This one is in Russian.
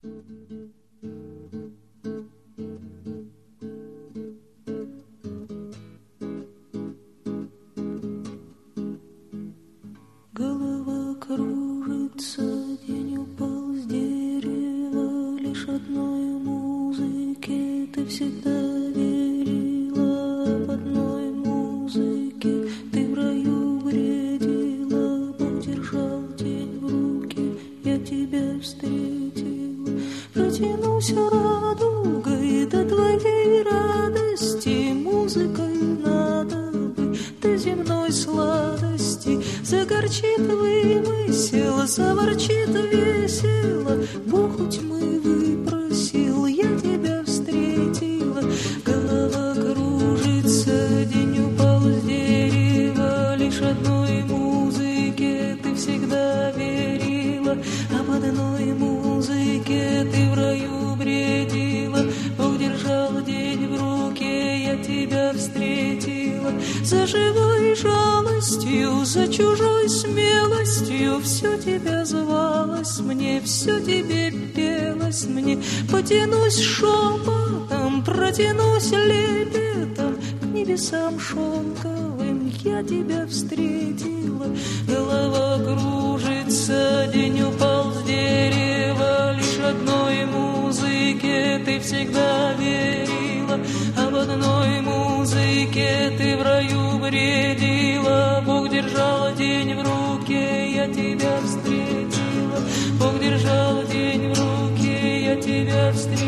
Голова кружится, день упал с дерева, лишь одной музыке ты всегда верила, об одной музыке ты в раю бредила, Бог держал день в руке, я тебя встретила. Протянусь радугой до твоей радости, музыкой надо бы до земной сладости. Загорчит вымысел, заворчит весело, Бог у тьмы выпросил, я тебя встретила. Голова кружится, день упал с дерева, лишь одной музыке ты всегда верила, об одной музыке ты в раю бредила. Бог держал день в руке, я тебя встретила. За живой жалостью, за чужой смелостью все тебя звалось мне, все тебе пелось мне. Потянусь шепотом, протянусь лепетом к небесам шелковым, я тебя встретила. Голова кружится, день упал с дерева, лишь одной музыке ты всегда верила, об одной музыке ты в раю бредила. Бог держал день в руке, я тебя встретила. Бог держал день в руке, я тебя встретила.